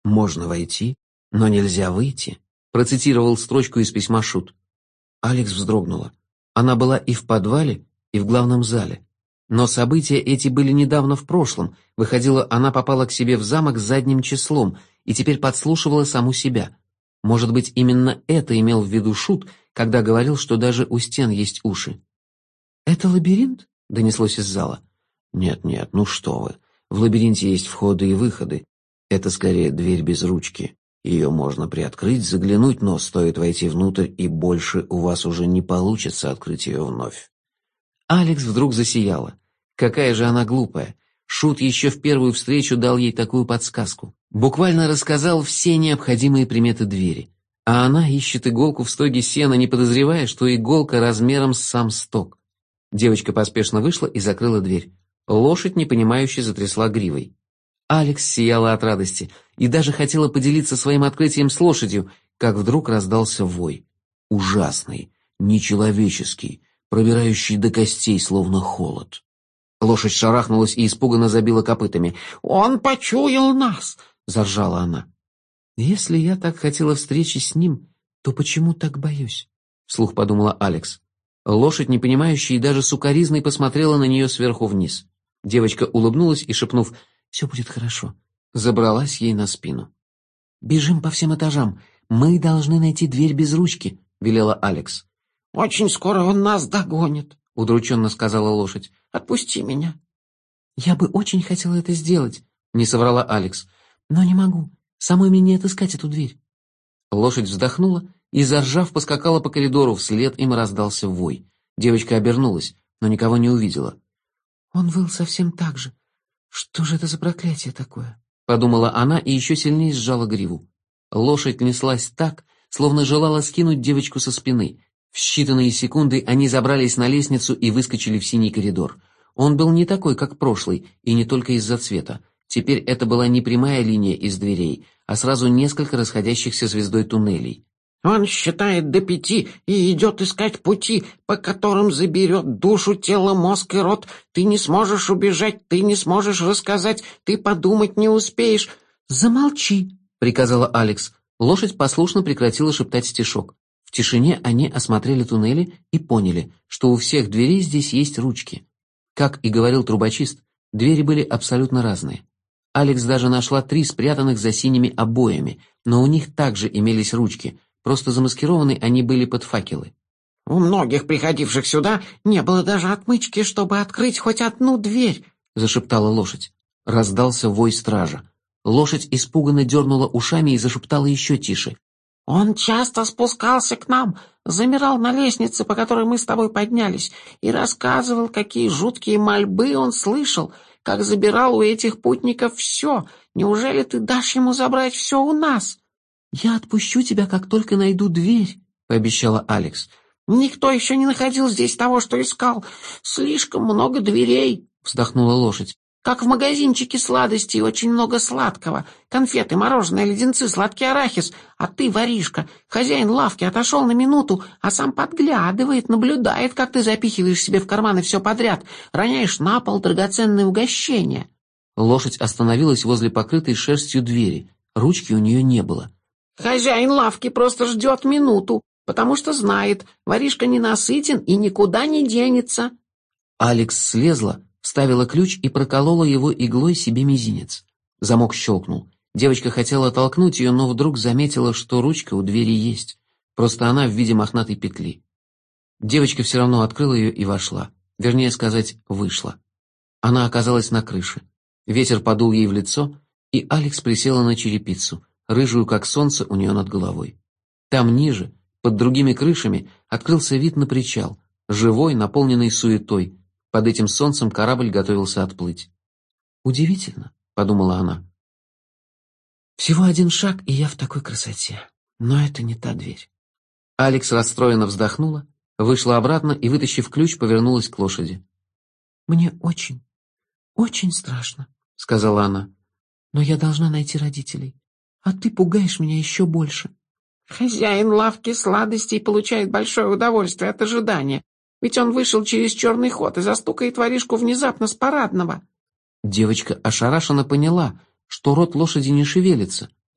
«Можно войти, но нельзя выйти», процитировал строчку из письма Шут. Алекс вздрогнула. Она была и в подвале, и в главном зале. Но события эти были недавно в прошлом. Выходило, она попала к себе в замок задним числом и теперь подслушивала саму себя. Может быть, именно это имел в виду Шут, когда говорил, что даже у стен есть уши. «Это лабиринт?» — донеслось из зала. «Нет, ну что вы. В лабиринте есть входы и выходы. Это скорее дверь без ручки. Ее можно приоткрыть, заглянуть, но стоит войти внутрь, и больше у вас уже не получится открыть ее вновь». Алекс вдруг засияла. Какая же она глупая. Шут еще в первую встречу дал ей такую подсказку. Буквально рассказал все необходимые приметы двери. А она ищет иголку в стоге сена, не подозревая, что иголка размером с сам стог. Девочка поспешно вышла и закрыла дверь. Лошадь, непонимающе, затрясла гривой. Алекс сияла от радости и даже хотела поделиться своим открытием с лошадью, как вдруг раздался вой. Ужасный, нечеловеческий, пробирающий до костей, словно холод. Лошадь шарахнулась и испуганно забила копытами. «Он почуял нас!» — заржала она. «Если я так хотела встречи с ним, то почему так боюсь?» — вслух подумала Алекс. Лошадь, непонимающая и даже сукоризной, посмотрела на нее сверху вниз. Девочка улыбнулась и, шепнув «Все будет хорошо», забралась ей на спину. «Бежим по всем этажам. Мы должны найти дверь без ручки», — велела Алекс. «Очень скоро он нас догонит», — удрученно сказала лошадь. «Отпусти меня». «Я бы очень хотела это сделать», — не соврала Алекс. «Но не могу. Самой мне не отыскать эту дверь». Лошадь вздохнула и, заржав, поскакала по коридору, вслед им раздался вой. Девочка обернулась, но никого не увидела. «Он выл совсем так же. Что же это за проклятие такое?» — подумала она и еще сильнее сжала гриву. Лошадь неслась так, словно желала скинуть девочку со спины. В считанные секунды они забрались на лестницу и выскочили в синий коридор. Он был не такой, как прошлый, и не только из-за цвета. Теперь это была не прямая линия из дверей, а сразу несколько расходящихся звездой туннелей. «Он считает до 5 и идет искать пути, по которым заберет душу, тело, мозг и рот. Ты не сможешь убежать, ты не сможешь рассказать, ты подумать не успеешь». «Замолчи», — приказала Алекс. Лошадь послушно прекратила шептать стишок. В тишине они осмотрели туннели и поняли, что у всех дверей здесь есть ручки. Как и говорил трубочист, двери были абсолютно разные. Алекс даже нашла 3 спрятанных за синими обоями, но у них также имелись ручки, просто замаскированы они были под факелы. «У многих приходивших сюда не было даже отмычки, чтобы открыть хоть одну дверь», — зашептала лошадь. Раздался вой стража. Лошадь испуганно дернула ушами и зашептала еще тише. «Он часто спускался к нам, замирал на лестнице, по которой мы с тобой поднялись, и рассказывал, какие жуткие мольбы он слышал, как забирал у этих путников все. Неужели ты дашь ему забрать все у нас?» «Я отпущу тебя, как только найду дверь», — пообещала Алекс. «Никто еще не находил здесь того, что искал. Слишком много дверей», — вздохнула лошадь. «Как в магазинчике сладостей, очень много сладкого. Конфеты, мороженое, леденцы, сладкий арахис. А ты, воришка, хозяин лавки, отошел на минуту, а сам подглядывает, наблюдает, как ты запихиваешь себе в карманы все подряд, роняешь на пол драгоценные угощения». Лошадь остановилась возле покрытой шерстью двери. Ручки у нее не было. «Хозяин лавки просто ждет минуту, потому что знает, воришка ненасытен и никуда не денется». Алекс слезла, вставила ключ и проколола его иглой себе мизинец. Замок щелкнул. Девочка хотела толкнуть ее, но вдруг заметила, что ручка у двери есть. Просто она в виде мохнатой петли. Девочка все равно открыла ее и вошла. Вернее сказать, вышла. Она оказалась на крыше. Ветер подул ей в лицо, и Алекс присела на черепицу, рыжую, как солнце, у нее над головой. Там ниже, под другими крышами, открылся вид на причал, живой, наполненный суетой. Под этим солнцем корабль готовился отплыть. «Удивительно», — подумала она. «Всего 1 шаг, и я в такой красоте. Но это не та дверь». Алекс расстроенно вздохнула, вышла обратно и, вытащив ключ, повернулась к лошади. «Мне очень, очень страшно», — сказала она. «Но я должна найти родителей. А ты пугаешь меня еще больше». «Хозяин лавки сладостей получает большое удовольствие от ожидания. Ведь он вышел через черный ход и застукает воришку внезапно с парадного». Девочка ошарашенно поняла, что рот лошади не шевелится,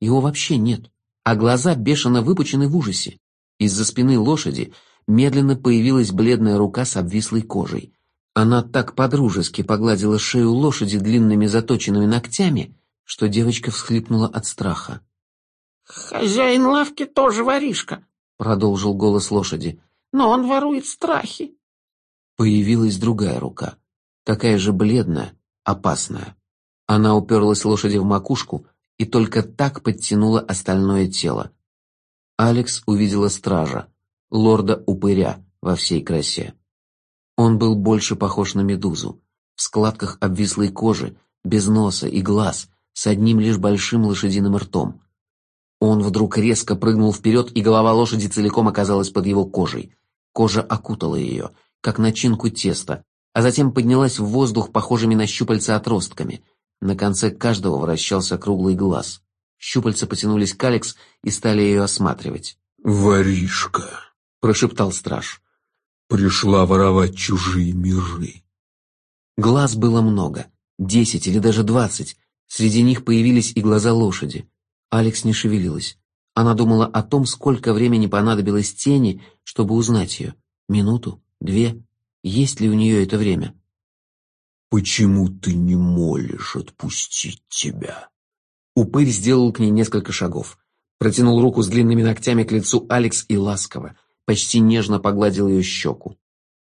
Его вообще нет, а глаза бешено выпучены в ужасе. Из-за спины лошади медленно появилась бледная рука с обвислой кожей. Она так подружески погладила шею лошади длинными заточенными ногтями, что девочка всхлипнула от страха. «Хозяин лавки тоже воришка», — продолжил голос лошади, — «но он ворует страхи». Появилась другая рука, такая же бледная, опасная. Она уперлась лошади в макушку и только так подтянула остальное тело. Алекс увидела стража, лорда-упыря во всей красе. Он был больше похож на медузу, в складках обвислой кожи, без носа и глаз, с одним лишь большим лошадиным ртом. Он вдруг резко прыгнул вперед, и голова лошади целиком оказалась под его кожей. Кожа окутала ее, как начинку теста, а затем поднялась в воздух похожими на щупальца отростками. На конце каждого вращался круглый глаз. Щупальца потянулись к Алекс и стали ее осматривать. «Воришка», — прошептал страж, — «пришла воровать чужие миры». Глаз было много, 10 или даже 20. Среди них появились и глаза лошади. Алекс не шевелилась. Она думала о том, сколько времени понадобилось тени, чтобы узнать ее. Минуту? 2? Есть ли у нее это время? «Почему ты не молишь отпустить тебя?» Упырь сделал к ней несколько шагов. Протянул руку с длинными ногтями к лицу Алекс и ласково, почти нежно погладил ее щеку.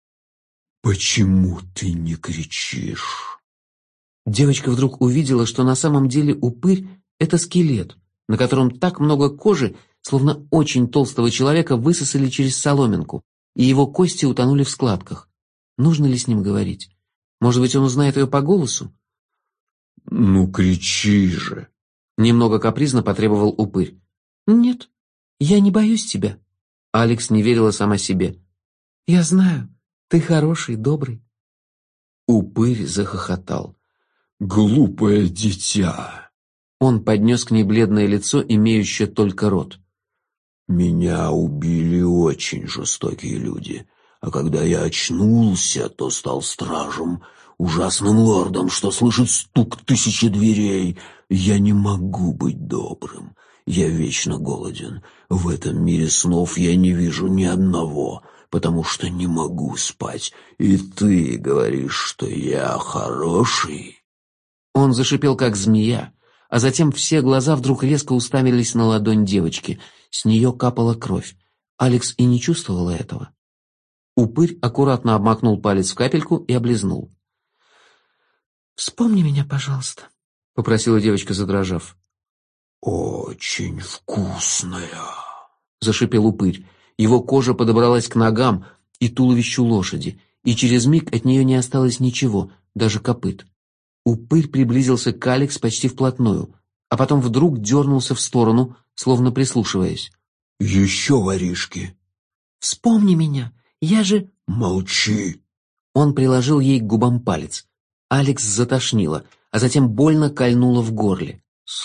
«Почему ты не кричишь?» Девочка вдруг увидела, что на самом деле упырь — это скелет, на котором так много кожи, словно очень толстого человека высосали через соломинку, и его кости утонули в складках. Нужно ли с ним говорить? Может быть, он узнает ее по голосу? «Ну, кричи же!» Немного капризно потребовал упырь. «Нет, я не боюсь тебя». Алекс не верила сама себе. «Я знаю, ты хороший, добрый». Упырь захохотал. «Глупое дитя!» Он поднес к ней бледное лицо, имеющее только рот. «Меня убили очень жестокие люди, а когда я очнулся, то стал стражем, ужасным лордом, что слышит стук 1000 дверей. Я не могу быть добрым, я вечно голоден. В этом мире снов я не вижу ни одного, потому что не могу спать. И ты говоришь, что я хороший?» Он зашипел, как змея, а затем все глаза вдруг резко уставились на ладонь девочки. С нее капала кровь. Алекс и не чувствовала этого. Упырь аккуратно обмакнул палец в капельку и облизнул. «Вспомни меня, пожалуйста», — попросила девочка, задрожав. «Очень вкусная», — зашипел упырь. Его кожа подобралась к ногам и туловищу лошади, и через миг от нее не осталось ничего, даже копыт. Упырь приблизился к Алекс почти вплотную, а потом вдруг дернулся в сторону, словно прислушиваясь. «Еще воришки!» «Вспомни меня, я же...» «Молчи!» Он приложил ей к губам палец. Алекс затошнило, а затем больно кольнуло в горле.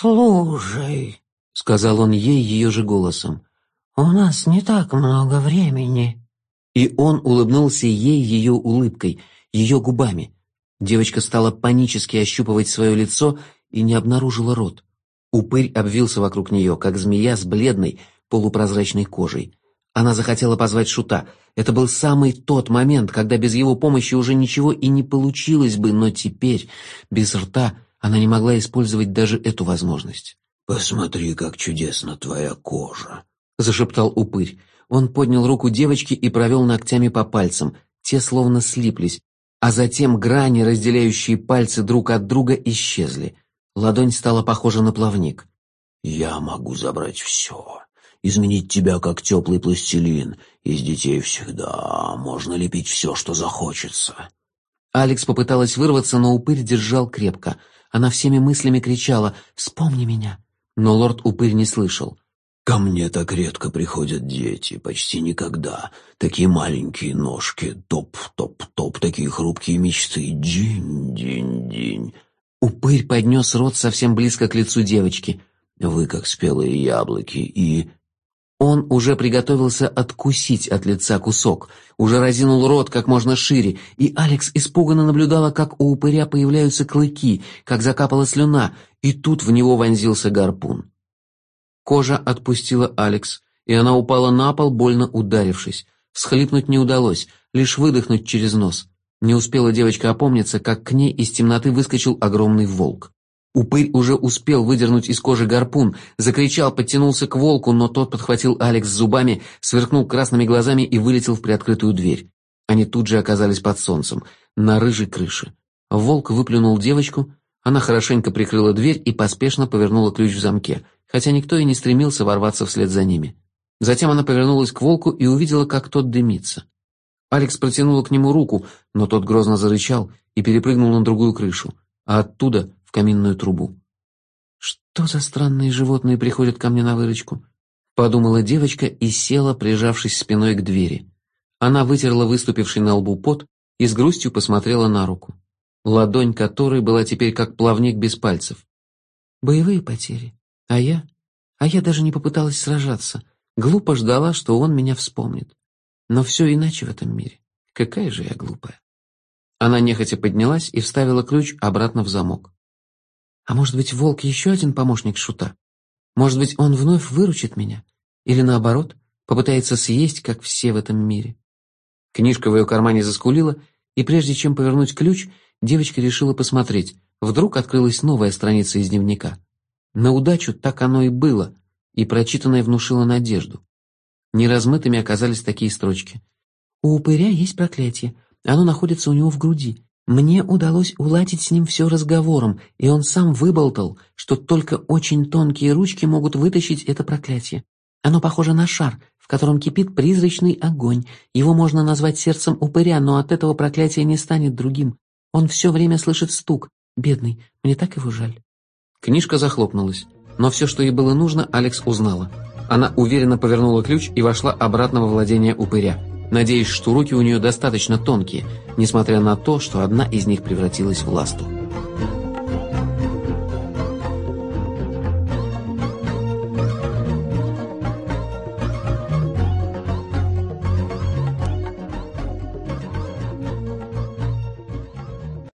«Слушай», — сказал он ей ее же голосом, — «у нас не так много времени». И он улыбнулся ей ее улыбкой, ее губами. Девочка стала панически ощупывать свое лицо и не обнаружила рот. Упырь обвился вокруг нее, как змея с бледной, полупрозрачной кожей. Она захотела позвать Шута. Это был самый тот момент, когда без его помощи уже ничего и не получилось бы, но теперь, без рта, она не могла использовать даже эту возможность. «Посмотри, как чудесна твоя кожа», — зашептал упырь. Он поднял руку девочки и провел ногтями по пальцам. Те словно слиплись, а затем грани, разделяющие пальцы друг от друга, исчезли. Ладонь стала похожа на плавник. «Я могу забрать все, изменить тебя, как теплый пластилин. Из детей всегда можно лепить все, что захочется». Алекс попыталась вырваться, но упырь держал крепко. Она всеми мыслями кричала «Вспомни меня!». Но лорд-упырь не слышал. «Ко мне так редко приходят дети, почти никогда. Такие маленькие ножки, топ-топ-топ, такие хрупкие мечты, динь-динь-динь». Упырь поднес рот совсем близко к лицу девочки. «Вы как спелые яблоки, и...» Он уже приготовился откусить от лица кусок, уже разинул рот как можно шире, и Алекс испуганно наблюдала, как у упыря появляются клыки, как закапала слюна, и тут в него вонзился гарпун. Кожа отпустила Алекс, и она упала на пол, больно ударившись. Всхлипнуть не удалось, лишь выдохнуть через нос. Не успела девочка опомниться, как к ней из темноты выскочил огромный волк. Упырь уже успел выдернуть из кожи гарпун, закричал, подтянулся к волку, но тот подхватил Алекс зубами, сверкнул красными глазами и вылетел в приоткрытую дверь. Они тут же оказались под солнцем, на рыжей крыше. Волк выплюнул девочку, она хорошенько прикрыла дверь и поспешно повернула ключ в замке, хотя никто и не стремился ворваться вслед за ними. Затем она повернулась к волку и увидела, как тот дымится. Алекс протянула к нему руку, но тот грозно зарычал и перепрыгнул на другую крышу, а оттуда в каминную трубу. «Что за странные животные приходят ко мне на выручку?» — подумала девочка и села, прижавшись спиной к двери. Она вытерла выступивший на лбу пот и с грустью посмотрела на руку, ладонь которой была теперь как плавник без пальцев. «Боевые потери. А я даже не попыталась сражаться. Глупо ждала, что он меня вспомнит. Но все иначе в этом мире. Какая же я глупая». Она нехотя поднялась и вставила ключ обратно в замок. А может быть, волк еще один помощник Шута? Может быть, он вновь выручит меня? Или наоборот, попытается съесть, как все в этом мире? Книжка в ее кармане заскулила, и прежде чем повернуть ключ, девочка решила посмотреть. Вдруг открылась новая страница из дневника. На удачу так оно и было, и прочитанное внушило надежду. Неразмытыми оказались такие строчки. «У упыря есть проклятие. Оно находится у него в груди. Мне удалось уладить с ним все разговором, и он сам выболтал, что только очень тонкие ручки могут вытащить это проклятие. Оно похоже на шар, в котором кипит призрачный огонь. Его можно назвать сердцем упыря, но от этого проклятие не станет другим. Он все время слышит стук. Бедный, мне так его жаль». Книжка захлопнулась, но все, что ей было нужно, Алекс узнала. Она уверенно повернула ключ и вошла обратно во владение упыря, надеясь, что руки у нее достаточно тонкие, несмотря на то, что одна из них превратилась в ласту.